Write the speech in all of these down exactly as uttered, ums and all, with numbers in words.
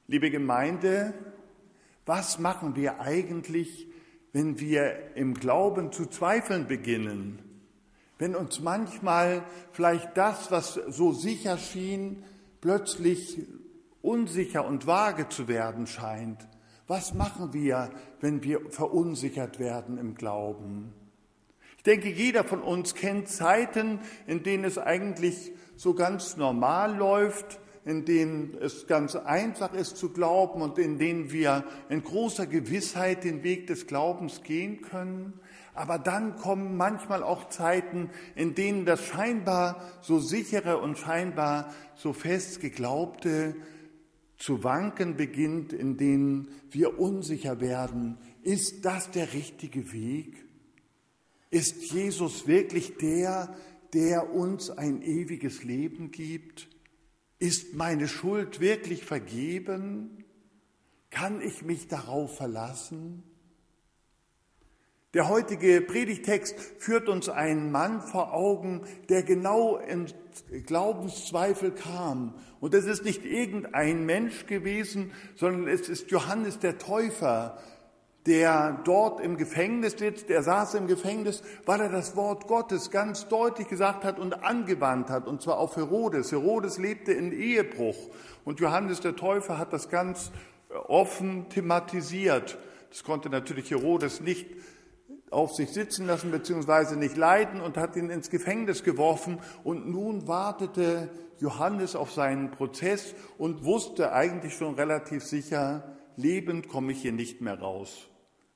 Liebe Gemeinde, was machen wir eigentlich, wenn wir im Glauben zu zweifeln beginnen? Wenn uns manchmal vielleicht das, was so sicher schien, plötzlich unsicher und vage zu werden scheint. Was machen wir, wenn wir verunsichert werden im Glauben? Ich denke, jeder von uns kennt Zeiten, in denen es eigentlich so ganz normal läuft, in denen es ganz einfach ist zu glauben und in denen wir in großer Gewissheit den Weg des Glaubens gehen können. Aber dann kommen manchmal auch Zeiten, in denen das scheinbar so sichere und scheinbar so fest geglaubte zu wanken beginnt, in denen wir unsicher werden. Ist das der richtige Weg? Ist Jesus wirklich der, der uns ein ewiges Leben gibt? Ist meine Schuld wirklich vergeben? Kann ich mich darauf verlassen? Der heutige Predigtext führt uns einen Mann vor Augen, der genau in Glaubenszweifel kam. Und es ist nicht irgendein Mensch gewesen, sondern es ist Johannes der Täufer, der dort im Gefängnis sitzt. Der saß im Gefängnis, weil er das Wort Gottes ganz deutlich gesagt hat und angewandt hat, und zwar auf Herodes. Herodes lebte in Ehebruch und Johannes der Täufer hat das ganz offen thematisiert. Das konnte natürlich Herodes nicht auf sich sitzen lassen bzw. nicht leiden und hat ihn ins Gefängnis geworfen. Und nun wartete Johannes auf seinen Prozess und wusste eigentlich schon relativ sicher, lebend komme ich hier nicht mehr raus.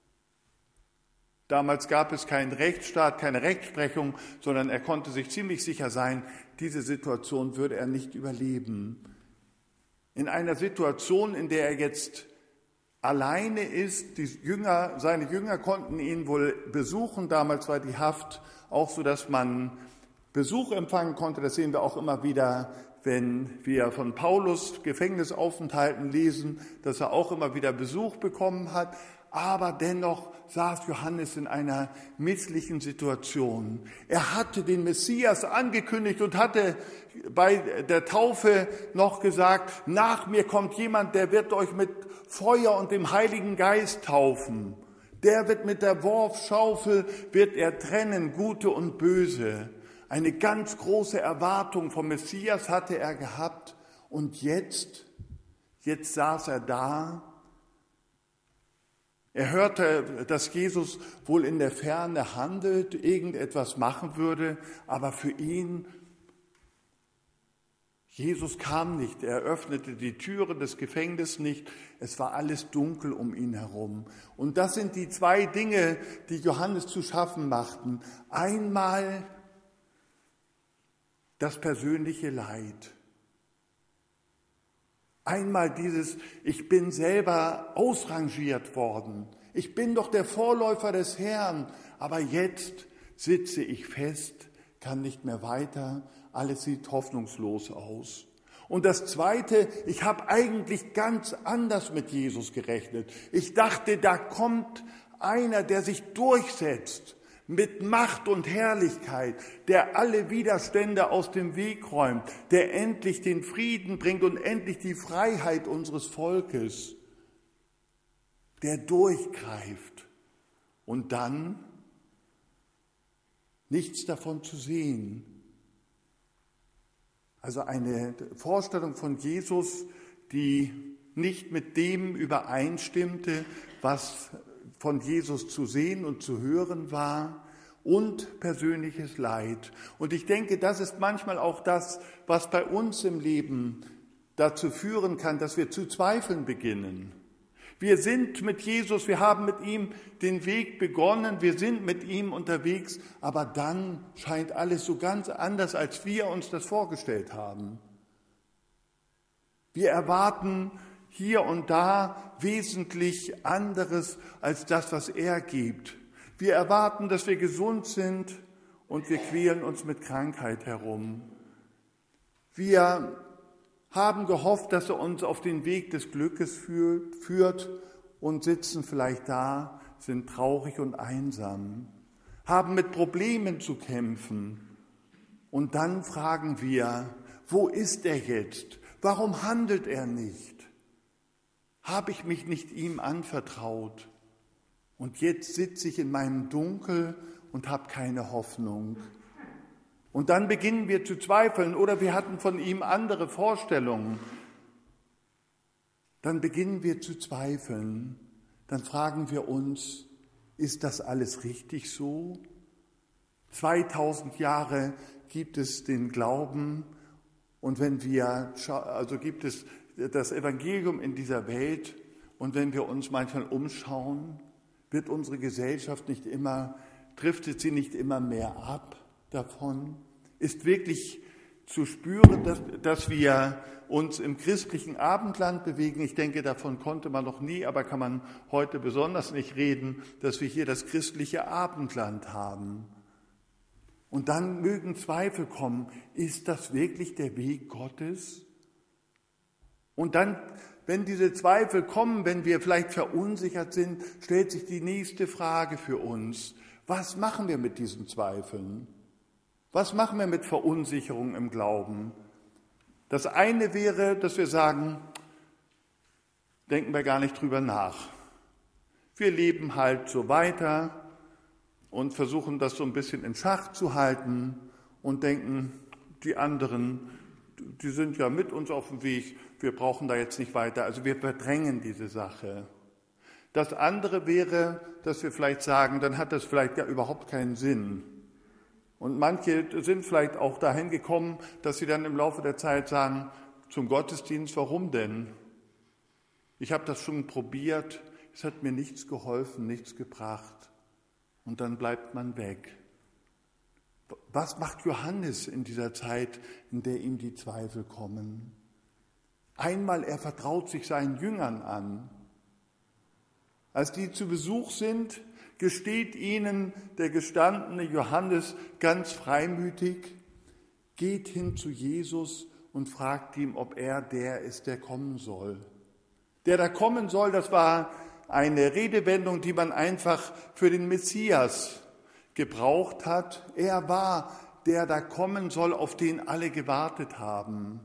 Damals gab es keinen Rechtsstaat, keine Rechtsprechung, sondern er konnte sich ziemlich sicher sein, diese Situation würde er nicht überleben. In einer Situation, in der er jetzt alleine ist, die Jünger, seine Jünger konnten ihn wohl besuchen, damals war die Haft auch so, dass man Besuch empfangen konnte, das sehen wir auch immer wieder, wenn wir von Paulus Gefängnisaufenthalten lesen, dass er auch immer wieder Besuch bekommen hat. Aber dennoch saß Johannes in einer misslichen Situation. Er hatte den Messias angekündigt und hatte bei der Taufe noch gesagt, nach mir kommt jemand, der wird euch mit Feuer und dem Heiligen Geist taufen. Der wird mit der Worfschaufel, wird er trennen, Gute und Böse. Eine ganz große Erwartung vom Messias hatte er gehabt. Und jetzt, jetzt saß er da. Er hörte, dass Jesus wohl in der Ferne handelt, irgendetwas machen würde, aber für ihn, Jesus kam nicht, er öffnete die Türen des Gefängnisses nicht, es war alles dunkel um ihn herum. Und das sind die zwei Dinge, die Johannes zu schaffen machten. Einmal das persönliche Leid. Einmal dieses, ich bin selber ausrangiert worden. Ich bin doch der Vorläufer des Herrn, aber jetzt sitze ich fest, kann nicht mehr weiter, alles sieht hoffnungslos aus. Und das Zweite, ich habe eigentlich ganz anders mit Jesus gerechnet. Ich dachte, da kommt einer, der sich durchsetzt mit Macht und Herrlichkeit, der alle Widerstände aus dem Weg räumt, der endlich den Frieden bringt und endlich die Freiheit unseres Volkes, der durchgreift. Und dann nichts davon zu sehen. Also eine Vorstellung von Jesus, die nicht mit dem übereinstimmte, was von Jesus zu sehen und zu hören war, und persönliches Leid. Und ich denke, das ist manchmal auch das, was bei uns im Leben dazu führen kann, dass wir zu zweifeln beginnen. Wir sind mit Jesus, wir haben mit ihm den Weg begonnen, wir sind mit ihm unterwegs, aber dann scheint alles so ganz anders, als wir uns das vorgestellt haben. Wir erwarten hier und da wesentlich anderes als das, was er gibt. Wir erwarten, dass wir gesund sind und wir quälen uns mit Krankheit herum. Wir haben gehofft, dass er uns auf den Weg des Glückes führt und sitzen vielleicht da, sind traurig und einsam, haben mit Problemen zu kämpfen. Und dann fragen wir, wo ist er jetzt? Warum handelt er nicht? Habe ich mich nicht ihm anvertraut? Und jetzt sitze ich in meinem Dunkel und habe keine Hoffnung. Und dann beginnen wir zu zweifeln oder wir hatten von ihm andere Vorstellungen. Dann beginnen wir zu zweifeln. Dann fragen wir uns, ist das alles richtig so? zweitausend Jahre gibt es den Glauben und wenn wir, also gibt es das Evangelium in dieser Welt und wenn wir uns manchmal umschauen, wird unsere Gesellschaft nicht immer, driftet sie nicht immer mehr ab davon? Ist wirklich zu spüren, dass, dass wir uns im christlichen Abendland bewegen? Ich denke, davon konnte man noch nie, aber kann man heute besonders nicht reden, dass wir hier das christliche Abendland haben. Und dann mögen Zweifel kommen. Ist das wirklich der Weg Gottes? Und dann, wenn diese Zweifel kommen, wenn wir vielleicht verunsichert sind, stellt sich die nächste Frage für uns. Was machen wir mit diesen Zweifeln? Was machen wir mit Verunsicherung im Glauben? Das eine wäre, dass wir sagen, denken wir gar nicht drüber nach. Wir leben halt so weiter und versuchen das so ein bisschen in Schach zu halten und denken, die anderen, die sind ja mit uns auf dem Weg, wir brauchen da jetzt nicht weiter. Also wir verdrängen diese Sache. Das andere wäre, dass wir vielleicht sagen, dann hat das vielleicht ja überhaupt keinen Sinn. Und manche sind vielleicht auch dahin gekommen, dass sie dann im Laufe der Zeit sagen, zum Gottesdienst, warum denn? Ich habe das schon probiert, es hat mir nichts geholfen, nichts gebracht. Und dann bleibt man weg. Was macht Johannes in dieser Zeit, in der ihm die Zweifel kommen? Einmal, er vertraut sich seinen Jüngern an. Als die zu Besuch sind, gesteht ihnen der gestandene Johannes ganz freimütig, geht hin zu Jesus und fragt ihn, ob er der ist, der kommen soll. Der da kommen soll, das war eine Redewendung, die man einfach für den Messias gebraucht hat. Er war der da kommen soll, auf den alle gewartet haben.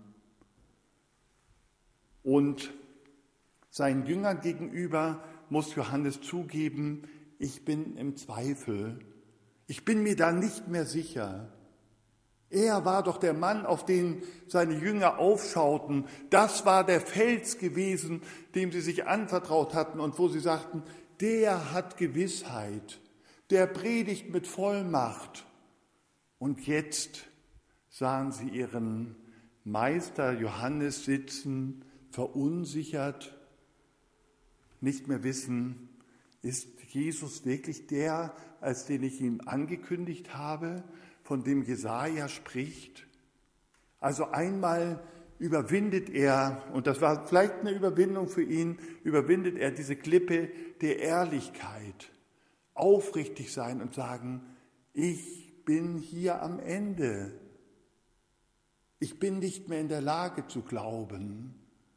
Und seinen Jüngern gegenüber muss Johannes zugeben, ich bin im Zweifel. Ich bin mir da nicht mehr sicher. Er war doch der Mann, auf den seine Jünger aufschauten. Das war der Fels gewesen, dem sie sich anvertraut hatten und wo sie sagten, der hat Gewissheit, der predigt mit Vollmacht. Und jetzt sahen sie ihren Meister Johannes sitzen, verunsichert, nicht mehr wissen, ist Jesus wirklich der, als den ich ihm angekündigt habe, von dem Jesaja spricht? Also einmal überwindet er, und das war vielleicht eine Überwindung für ihn, überwindet er diese Klippe der Ehrlichkeit, aufrichtig sein und sagen, ich bin hier am Ende. Ich bin nicht mehr in der Lage zu glauben.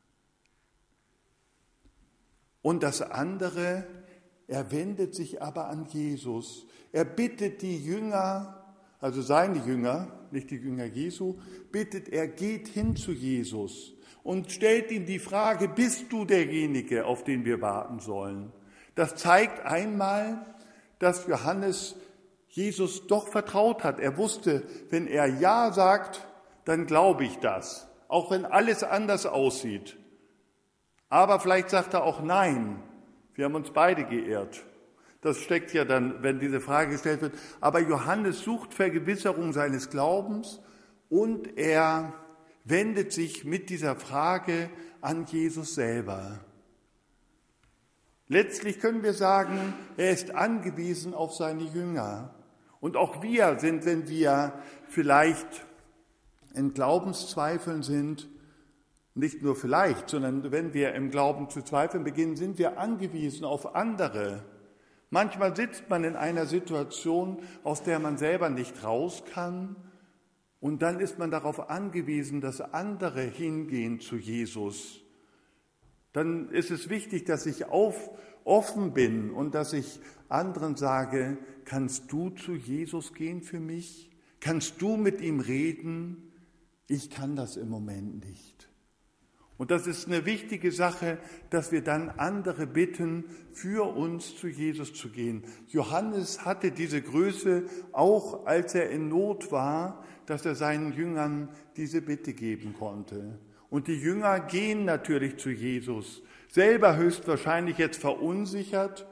Und das andere, er wendet sich aber an Jesus. Er bittet die Jünger, also seine Jünger, nicht die Jünger Jesu, bittet er, geht hin zu Jesus und stellt ihm die Frage, bist du derjenige, auf den wir warten sollen? Das zeigt einmal, dass Johannes Jesus doch vertraut hat. Er wusste, wenn er Ja sagt, dann glaube ich das, auch wenn alles anders aussieht. Aber vielleicht sagt er auch Nein. Wir haben uns beide geirrt. Das steckt ja dann, wenn diese Frage gestellt wird. Aber Johannes sucht Vergewisserung seines Glaubens und er wendet sich mit dieser Frage an Jesus selber. Letztlich können wir sagen, er ist angewiesen auf seine Jünger. Und auch wir sind, wenn wir vielleicht in Glaubenszweifeln sind, nicht nur vielleicht, sondern wenn wir im Glauben zu zweifeln beginnen, sind wir angewiesen auf andere. Manchmal sitzt man in einer Situation, aus der man selber nicht raus kann, und dann ist man darauf angewiesen, dass andere hingehen zu Jesus. Dann ist es wichtig, dass ich auf, offen bin und dass ich anderen sage, kannst du zu Jesus gehen für mich? Kannst du mit ihm reden? Ich kann das im Moment nicht. Und das ist eine wichtige Sache, dass wir dann andere bitten, für uns zu Jesus zu gehen. Johannes hatte diese Größe auch, als er in Not war, dass er seinen Jüngern diese Bitte geben konnte. Und die Jünger gehen natürlich zu Jesus, selber höchstwahrscheinlich jetzt verunsichert,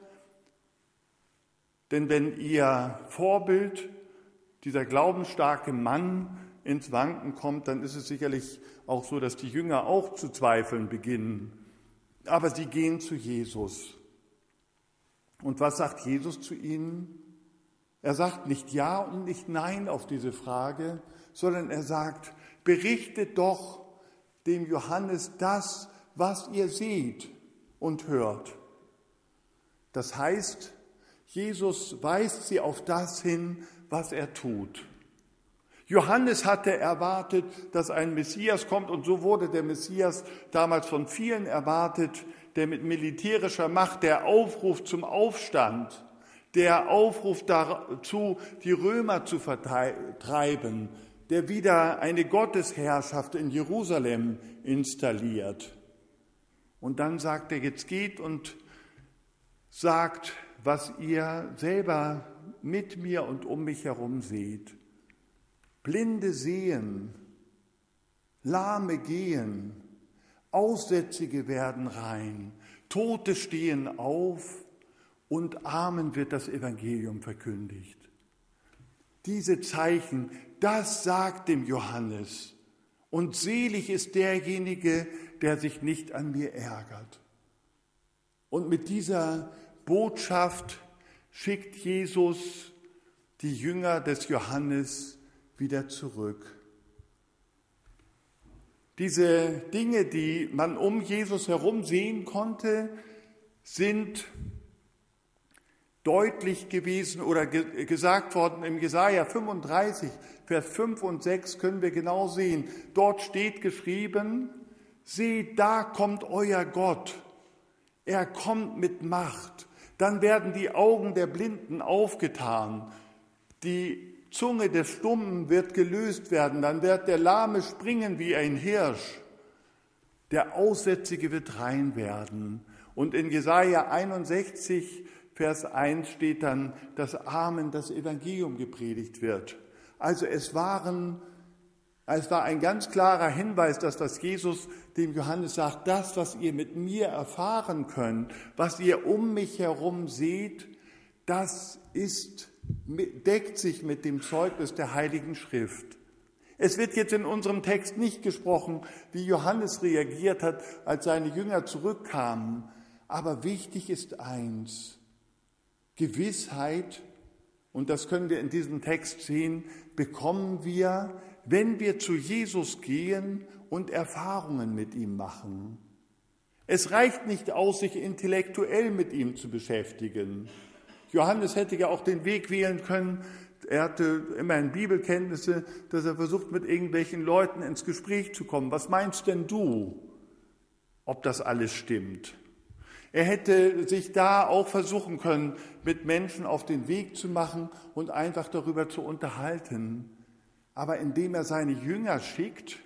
denn wenn ihr Vorbild, dieser glaubensstarke Mann, ins Wanken kommt, dann ist es sicherlich auch so, dass die Jünger auch zu zweifeln beginnen. Aber sie gehen zu Jesus. Und was sagt Jesus zu ihnen? Er sagt nicht Ja und nicht Nein auf diese Frage, sondern er sagt, berichtet doch dem Johannes das, was ihr seht und hört. Das heißt, Jesus weist sie auf das hin, was er tut. Johannes hatte erwartet, dass ein Messias kommt, und so wurde der Messias damals von vielen erwartet, der mit militärischer Macht, der Aufruf zum Aufstand, der Aufruf dazu, die Römer zu vertreiben, der wieder eine Gottesherrschaft in Jerusalem installiert. Und dann sagt er, jetzt geht und sagt, was ihr selber mit mir und um mich herum seht. Blinde sehen, Lahme gehen, Aussätzige werden rein, Tote stehen auf und Armen wird das Evangelium verkündigt. Diese Zeichen, das sagt dem Johannes. Und selig ist derjenige, der sich nicht an mir ärgert. Und mit dieser Botschaft schickt Jesus die Jünger des Johannes wieder zurück. Diese Dinge, die man um Jesus herum sehen konnte, sind deutlich gewesen oder ge- gesagt worden im Jesaja fünfunddreißig, Vers fünf und sechs können wir genau sehen. Dort steht geschrieben, seht, da kommt euer Gott. Er kommt mit Macht. Dann werden die Augen der Blinden aufgetan. Die Zunge des Stummen wird gelöst werden, dann wird der Lahme springen wie ein Hirsch. Der Aussätzige wird rein werden. Und in Jesaja einundsechzig, Vers eins steht dann, dass Armen das Evangelium gepredigt wird. Also es waren, es war ein ganz klarer Hinweis, dass was Jesus dem Johannes sagt, das, was ihr mit mir erfahren könnt, was ihr um mich herum seht, das ist deckt sich mit dem Zeugnis der Heiligen Schrift. Es wird jetzt in unserem Text nicht gesprochen, wie Johannes reagiert hat, als seine Jünger zurückkamen. Aber wichtig ist eins, Gewissheit, und das können wir in diesem Text sehen, bekommen wir, wenn wir zu Jesus gehen und Erfahrungen mit ihm machen. Es reicht nicht aus, sich intellektuell mit ihm zu beschäftigen. Johannes hätte ja auch den Weg wählen können, er hatte immerhin Bibelkenntnisse, dass er versucht, mit irgendwelchen Leuten ins Gespräch zu kommen. Was meinst denn du, ob das alles stimmt? Er hätte sich da auch versuchen können, mit Menschen auf den Weg zu machen und einfach darüber zu unterhalten. Aber indem er seine Jünger schickt,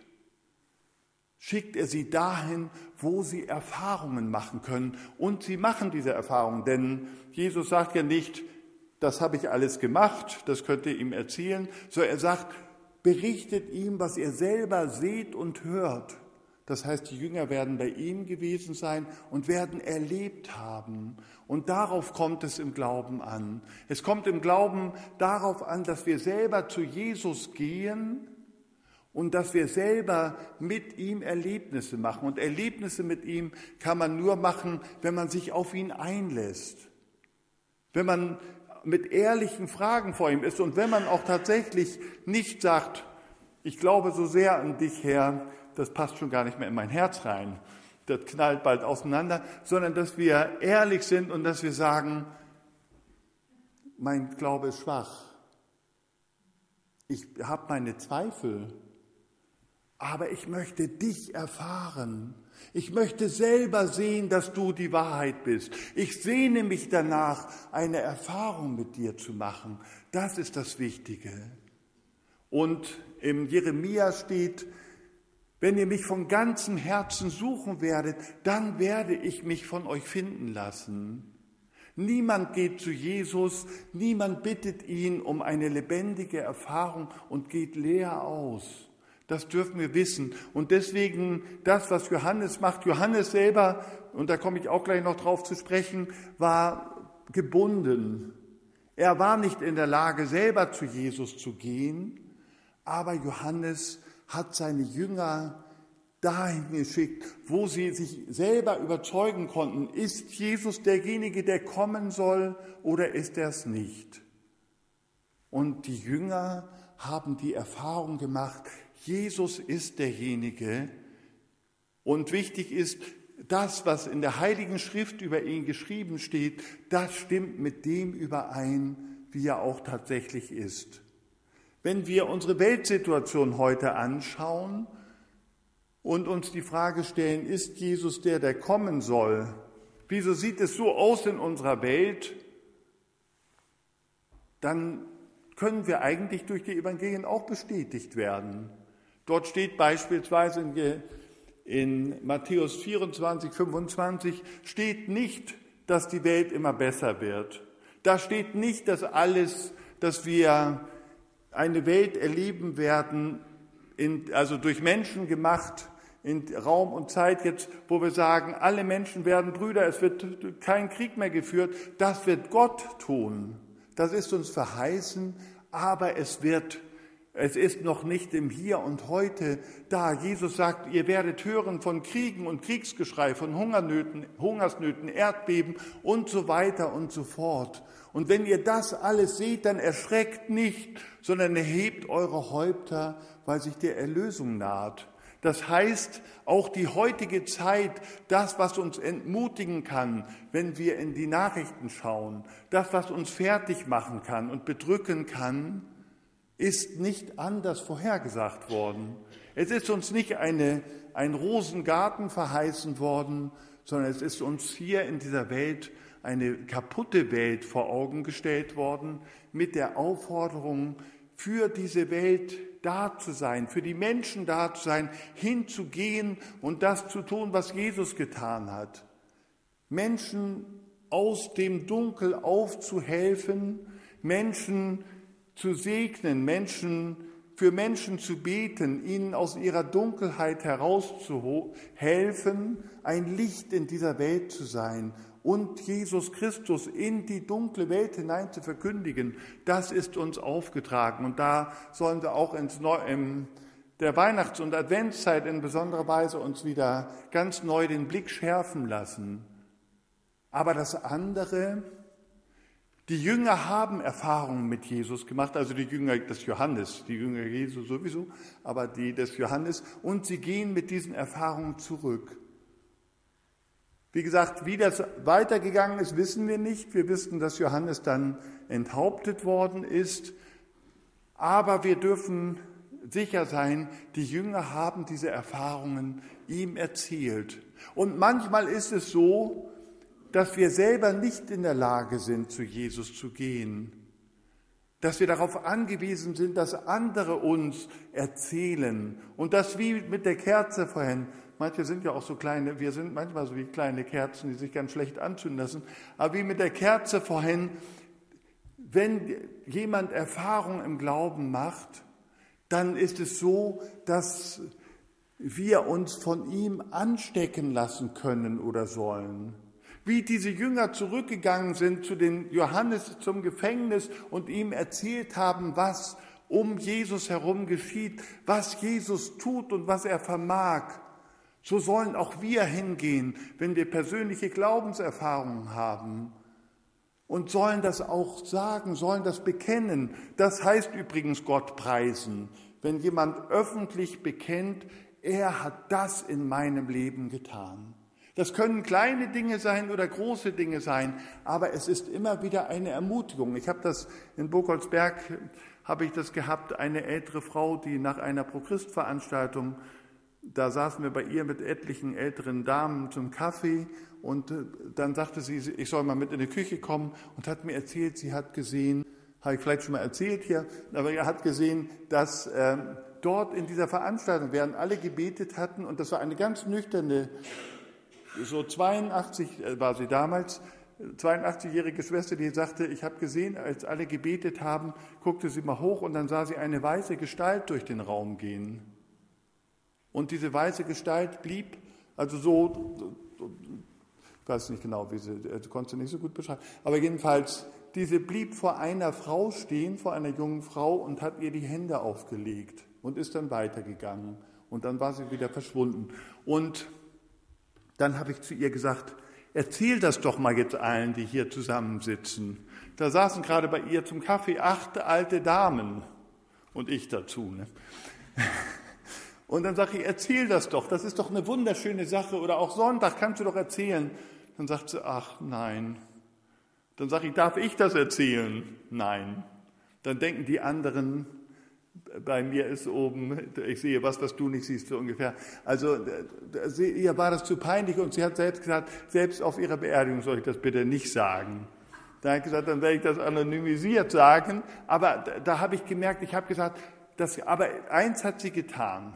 schickt er sie dahin, wo sie Erfahrungen machen können. Und sie machen diese Erfahrungen, denn Jesus sagt ja nicht, das habe ich alles gemacht, das könnt ihr ihm erzählen, sondern er sagt, berichtet ihm, was ihr selber seht und hört. Das heißt, die Jünger werden bei ihm gewesen sein und werden erlebt haben. Und darauf kommt es im Glauben an. Es kommt im Glauben darauf an, dass wir selber zu Jesus gehen und dass wir selber mit ihm Erlebnisse machen. Und Erlebnisse mit ihm kann man nur machen, wenn man sich auf ihn einlässt. Wenn man mit ehrlichen Fragen vor ihm ist und wenn man auch tatsächlich nicht sagt, ich glaube so sehr an dich, Herr, das passt schon gar nicht mehr in mein Herz rein, das knallt bald auseinander, sondern dass wir ehrlich sind und dass wir sagen, mein Glaube ist schwach, ich habe meine Zweifel, aber ich möchte dich erfahren. Ich möchte selber sehen, dass du die Wahrheit bist. Ich sehne mich danach, eine Erfahrung mit dir zu machen. Das ist das Wichtige. Und im Jeremia steht, Wenn ihr mich von ganzem Herzen suchen werdet, dann werde ich mich von euch finden lassen. Niemand geht zu Jesus, niemand bittet ihn um eine lebendige Erfahrung und geht leer aus. Das dürfen wir wissen. Und deswegen das, was Johannes macht, Johannes selber, und da komme ich auch gleich noch drauf zu sprechen, war gebunden. Er war nicht in der Lage, selber zu Jesus zu gehen, aber Johannes hat seine Jünger dahin geschickt, wo sie sich selber überzeugen konnten, ist Jesus derjenige, der kommen soll, oder ist er es nicht? Und die Jünger haben die Erfahrung gemacht, Jesus ist derjenige. Und wichtig ist, das, was in der Heiligen Schrift über ihn geschrieben steht, das stimmt mit dem überein, wie er auch tatsächlich ist. Wenn wir unsere Weltsituation heute anschauen und uns die Frage stellen, ist Jesus der, der kommen soll? Wieso sieht es so aus in unserer Welt? Dann können wir eigentlich durch die Evangelien auch bestätigt werden. Dort steht beispielsweise in, in Matthäus vierundzwanzig, fünfundzwanzig, steht nicht, dass die Welt immer besser wird. Da steht nicht, dass alles, dass wir eine Welt erleben werden, in, also durch Menschen gemacht, in Raum und Zeit jetzt, wo wir sagen, alle Menschen werden Brüder, es wird kein Krieg mehr geführt, das wird Gott tun. Das ist uns verheißen, aber es wird, es ist noch nicht im Hier und Heute da. Jesus sagt, ihr werdet hören von Kriegen und Kriegsgeschrei, von Hungernöten, Hungersnöten, Erdbeben und so weiter und so fort. Und wenn ihr das alles seht, dann erschreckt nicht, sondern erhebt eure Häupter, weil sich der Erlösung naht. Das heißt, auch die heutige Zeit, das, was uns entmutigen kann, wenn wir in die Nachrichten schauen, das, was uns fertig machen kann und bedrücken kann, ist nicht anders vorhergesagt worden. Es ist uns nicht eine, ein Rosengarten verheißen worden, sondern es ist uns hier in dieser Welt eine kaputte Welt vor Augen gestellt worden, mit der Aufforderung, für diese Welt da zu sein, für die Menschen da zu sein, hinzugehen und das zu tun, was Jesus getan hat. Menschen aus dem Dunkel aufzuhelfen, Menschen zu segnen, Menschen für Menschen zu beten, ihnen aus ihrer Dunkelheit herauszuhelfen, ein Licht in dieser Welt zu sein und Jesus Christus in die dunkle Welt hinein zu verkündigen, das ist uns aufgetragen. Und da sollen wir auch ins Neu- in der Weihnachts- und Adventszeit in besonderer Weise uns wieder ganz neu den Blick schärfen lassen. Aber das andere, die Jünger haben Erfahrungen mit Jesus gemacht, also die Jünger des Johannes, die Jünger Jesu sowieso, aber die des Johannes, und sie gehen mit diesen Erfahrungen zurück. Wie gesagt, wie das weitergegangen ist, wissen wir nicht. Wir wissen, dass Johannes dann enthauptet worden ist. Aber wir dürfen sicher sein, die Jünger haben diese Erfahrungen ihm erzählt. Und manchmal ist es so, dass wir selber nicht in der Lage sind, zu Jesus zu gehen. Dass wir darauf angewiesen sind, dass andere uns erzählen. Und das wie mit der Kerze vorhin. Manche sind ja auch so kleine, wir sind manchmal so wie kleine Kerzen, die sich ganz schlecht anzünden lassen. Aber wie mit der Kerze vorhin, wenn jemand Erfahrung im Glauben macht, dann ist es so, dass wir uns von ihm anstecken lassen können oder sollen. Wie diese Jünger zurückgegangen sind zu den Johannes zum Gefängnis und ihm erzählt haben, was um Jesus herum geschieht, was Jesus tut und was er vermag. So sollen auch wir hingehen, wenn wir persönliche Glaubenserfahrungen haben und sollen das auch sagen, sollen das bekennen. Das heißt übrigens Gott preisen, wenn jemand öffentlich bekennt, er hat das in meinem Leben getan. Das können kleine Dinge sein oder große Dinge sein, aber es ist immer wieder eine Ermutigung. Ich habe das in Burgholzberg, habe ich das gehabt, eine ältere Frau, die nach einer Pro-Christ-Veranstaltung, da saßen wir bei ihr mit etlichen älteren Damen zum Kaffee und dann sagte sie, ich soll mal mit in die Küche kommen und hat mir erzählt, sie hat gesehen, habe ich vielleicht schon mal erzählt hier, aber er hat gesehen, dass äh, dort in dieser Veranstaltung, während alle gebetet hatten, und das war eine ganz nüchterne, so zweiundachtzig war sie damals, zweiundachtzigjährige Schwester, die sagte, ich habe gesehen, als alle gebetet haben, guckte sie mal hoch und dann sah sie eine weiße Gestalt durch den Raum gehen. Und diese weiße Gestalt blieb, also so, ich weiß nicht genau, wie sie, also konnte sie nicht so gut beschreiben, aber jedenfalls, diese blieb vor einer Frau stehen, vor einer jungen Frau und hat ihr die Hände aufgelegt und ist dann weitergegangen. Und dann war sie wieder verschwunden. Und dann habe ich zu ihr gesagt, erzähl das doch mal jetzt allen, die hier zusammensitzen. Da saßen gerade bei ihr zum Kaffee acht alte Damen und ich dazu. Ne? Und dann sage ich, erzähl das doch, das ist doch eine wunderschöne Sache. Oder auch Sonntag kannst du doch erzählen. Dann sagt sie, ach nein. Dann sage ich, darf ich das erzählen? Nein. Dann denken die anderen, bei mir ist oben, ich sehe was, was du nicht siehst, so ungefähr. Also ihr war das zu peinlich und sie hat selbst gesagt, selbst auf ihrer Beerdigung soll ich das bitte nicht sagen. Da habe ich gesagt, dann werde ich das anonymisiert sagen. Aber da, da habe ich gemerkt, ich habe gesagt, das, aber eins hat sie getan.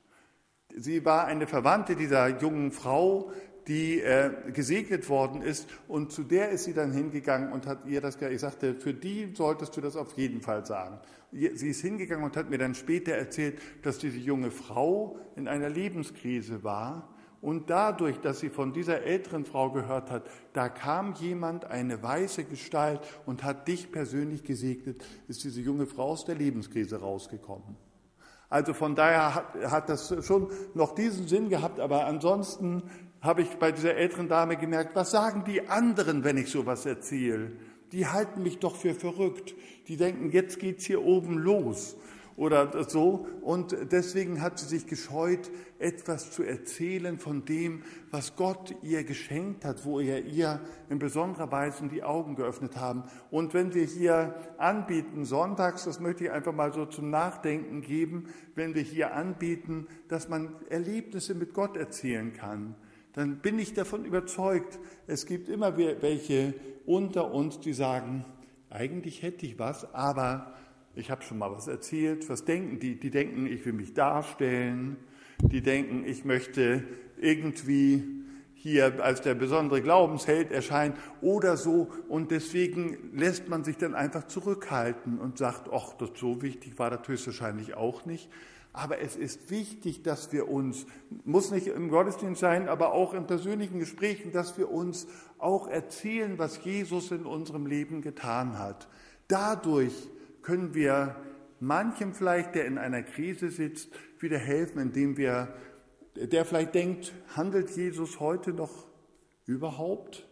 Sie war eine Verwandte dieser jungen Frau, die äh, gesegnet worden ist, und zu der ist sie dann hingegangen und hat ihr das gesagt. Ich sagte, für die solltest du das auf jeden Fall sagen. Sie ist hingegangen und hat mir dann später erzählt, dass diese junge Frau in einer Lebenskrise war und dadurch, dass sie von dieser älteren Frau gehört hat, da kam jemand, eine weiße Gestalt, und hat dich persönlich gesegnet, ist diese junge Frau aus der Lebenskrise rausgekommen. Also von daher hat, hat das schon noch diesen Sinn gehabt, aber ansonsten habe ich bei dieser älteren Dame gemerkt, was sagen die anderen, wenn ich sowas erzähle? Die halten mich doch für verrückt. Die denken, jetzt geht's hier oben los oder so. Und deswegen hat sie sich gescheut, etwas zu erzählen von dem, was Gott ihr geschenkt hat, wo er ihr in besonderer Weise die Augen geöffnet haben. Und wenn wir hier anbieten, sonntags, das möchte ich einfach mal so zum Nachdenken geben, wenn wir hier anbieten, dass man Erlebnisse mit Gott erzählen kann, dann bin ich davon überzeugt, es gibt immer welche unter uns, die sagen, eigentlich hätte ich was, aber ich habe schon mal was erzählt. Was denken die? Die denken, ich will mich darstellen. Die denken, ich möchte irgendwie hier als der besondere Glaubensheld erscheinen oder so. Und deswegen lässt man sich dann einfach zurückhalten und sagt, ach, das so wichtig war das höchstwahrscheinlich auch nicht. Aber es ist wichtig, dass wir uns, muss nicht im Gottesdienst sein, aber auch in persönlichen Gesprächen, dass wir uns auch erzählen, was Jesus in unserem Leben getan hat. Dadurch können wir manchem vielleicht, der in einer Krise sitzt, wieder helfen, indem wir, der vielleicht denkt, handelt Jesus heute noch überhaupt?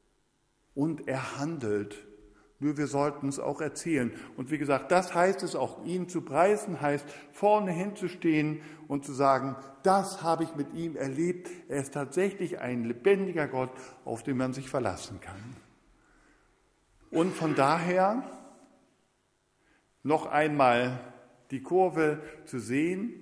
Und er handelt. Nur wir sollten es auch erzählen. Und wie gesagt, das heißt es auch, ihn zu preisen, heißt vorne hinzustehen und zu sagen, das habe ich mit ihm erlebt. Er ist tatsächlich ein lebendiger Gott, auf den man sich verlassen kann. Und von daher noch einmal die Kurve zu sehen.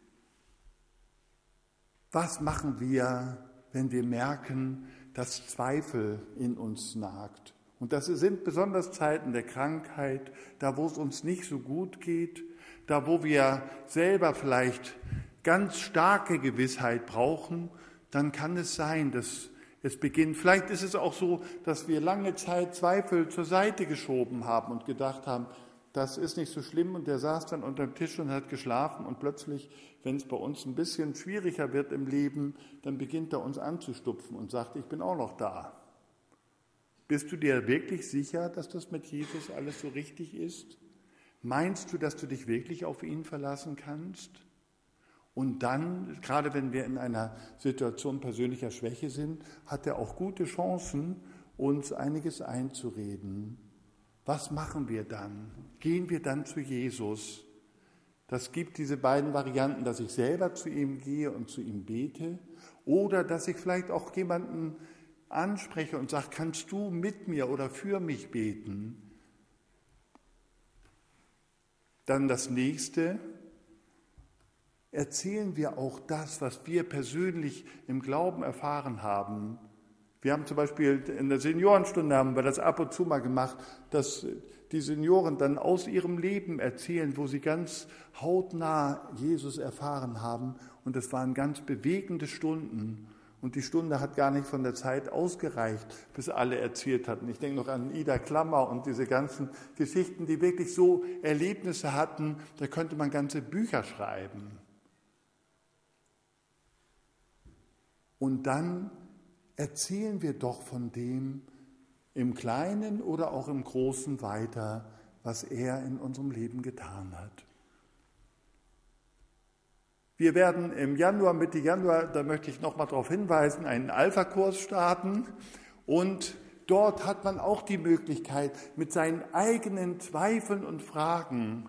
Was machen wir, wenn wir merken, dass Zweifel in uns nagt? Und das sind besonders Zeiten der Krankheit, da wo es uns nicht so gut geht, da wo wir selber vielleicht ganz starke Gewissheit brauchen, dann kann es sein, dass es beginnt. Vielleicht ist es auch so, dass wir lange Zeit Zweifel zur Seite geschoben haben und gedacht haben, das ist nicht so schlimm, und der saß dann unter dem Tisch und hat geschlafen, und plötzlich, wenn es bei uns ein bisschen schwieriger wird im Leben, dann beginnt er uns anzustupfen und sagt, ich bin auch noch da. Bist du dir wirklich sicher, dass das mit Jesus alles so richtig ist? Meinst du, dass du dich wirklich auf ihn verlassen kannst? Und dann, gerade wenn wir in einer Situation persönlicher Schwäche sind, hat er auch gute Chancen, uns einiges einzureden. Was machen wir dann? Gehen wir dann zu Jesus? Das gibt diese beiden Varianten, dass ich selber zu ihm gehe und zu ihm bete, oder dass ich vielleicht auch jemanden anspreche und sage, kannst du mit mir oder für mich beten? Dann das Nächste, erzählen wir auch das, was wir persönlich im Glauben erfahren haben. Wir haben zum Beispiel in der Seniorenstunde haben wir das ab und zu mal gemacht, dass die Senioren dann aus ihrem Leben erzählen, wo sie ganz hautnah Jesus erfahren haben. Und es waren ganz bewegende Stunden. Und die Stunde hat gar nicht von der Zeit ausgereicht, bis alle erzählt hatten. Ich denke noch an Ida Klammer und diese ganzen Geschichten, die wirklich so Erlebnisse hatten, da könnte man ganze Bücher schreiben. Und dann erzählen wir doch von dem im Kleinen oder auch im Großen weiter, was er in unserem Leben getan hat. Wir werden im Januar, Mitte Januar, da möchte ich noch mal darauf hinweisen, einen Alpha-Kurs starten. Und dort hat man auch die Möglichkeit, mit seinen eigenen Zweifeln und Fragen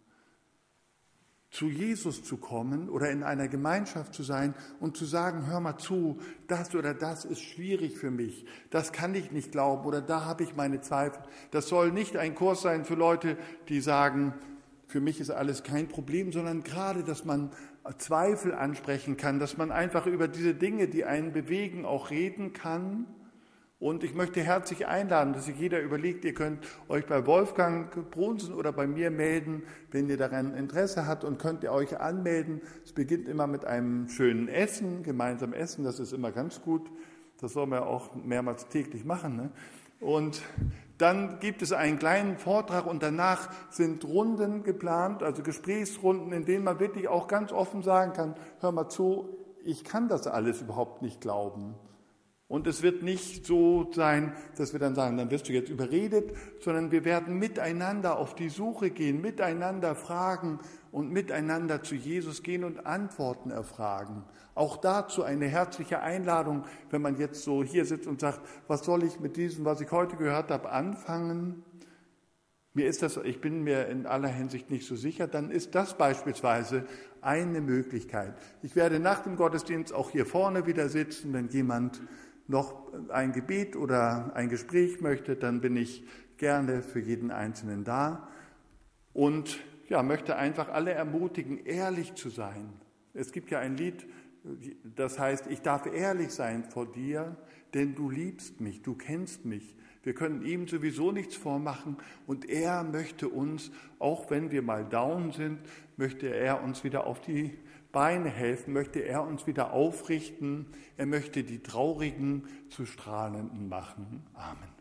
zu Jesus zu kommen oder in einer Gemeinschaft zu sein und zu sagen, hör mal zu, das oder das ist schwierig für mich, das kann ich nicht glauben oder da habe ich meine Zweifel. Das soll nicht ein Kurs sein für Leute, die sagen, für mich ist alles kein Problem, sondern gerade, dass man Zweifel ansprechen kann, dass man einfach über diese Dinge, die einen bewegen, auch reden kann. Und ich möchte herzlich einladen, dass sich jeder überlegt, ihr könnt euch bei Wolfgang Brunsen oder bei mir melden, wenn ihr daran Interesse habt, und könnt ihr euch anmelden. Es beginnt immer mit einem schönen Essen, gemeinsam essen, das ist immer ganz gut. Das soll man ja auch mehrmals täglich machen, ne? Und dann gibt es einen kleinen Vortrag und danach sind Runden geplant, also Gesprächsrunden, in denen man wirklich auch ganz offen sagen kann, hör mal zu, ich kann das alles überhaupt nicht glauben. Und es wird nicht so sein, dass wir dann sagen, dann wirst du jetzt überredet, sondern wir werden miteinander auf die Suche gehen, miteinander fragen und miteinander zu Jesus gehen und Antworten erfragen. Auch dazu eine herzliche Einladung, wenn man jetzt so hier sitzt und sagt, was soll ich mit diesem, was ich heute gehört habe, anfangen? Mir ist das, ich bin mir in aller Hinsicht nicht so sicher, dann ist das beispielsweise eine Möglichkeit. Ich werde nach dem Gottesdienst auch hier vorne wieder sitzen, wenn jemand noch ein Gebet oder ein Gespräch möchte, dann bin ich gerne für jeden Einzelnen da und ja, möchte einfach alle ermutigen, ehrlich zu sein. Es gibt ja ein Lied, das heißt, ich darf ehrlich sein vor dir, denn du liebst mich, du kennst mich. Wir können ihm sowieso nichts vormachen und er möchte uns, auch wenn wir mal down sind, möchte er uns wieder auf die Beine helfen, möchte er uns wieder aufrichten, er möchte die Traurigen zu Strahlenden machen. Amen.